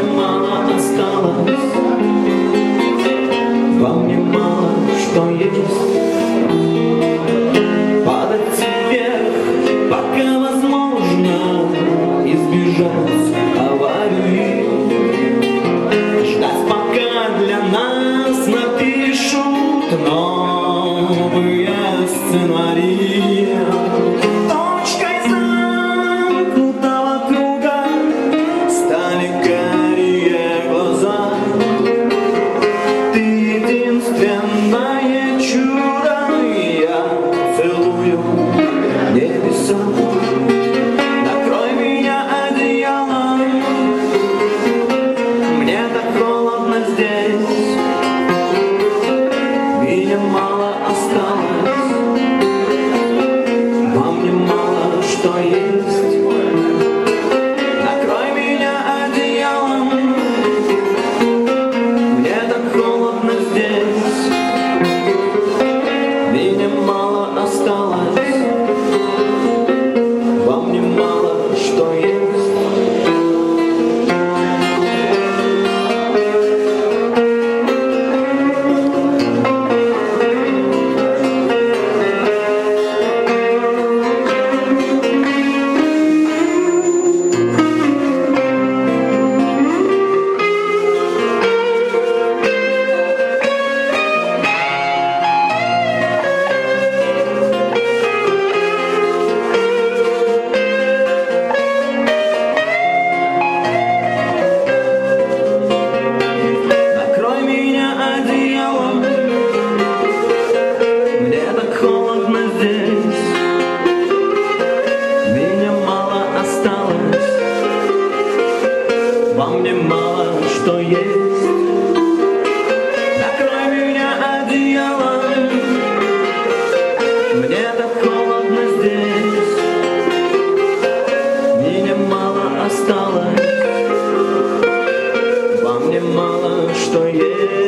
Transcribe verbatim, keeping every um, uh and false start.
мало осталось, во мне мало что есть. Падать вверх, пока возможно избежать аварии. Ждать, пока для нас напишут новые сценарии. Точкой замкнутого круга стали карие глаза. Ты единственное чудо, я целую небеса. Накрой меня одеялом, мне так холодно здесь. Меня мало осталось, во мне мало что есть. Накрой меня одеялом, мне так холодно здесь. Меня мало осталось, во мне мало что есть. Во мне мало что есть. Накрой меня одеялом, мне так холодно здесь. Меня мало осталось, во мне мало что есть.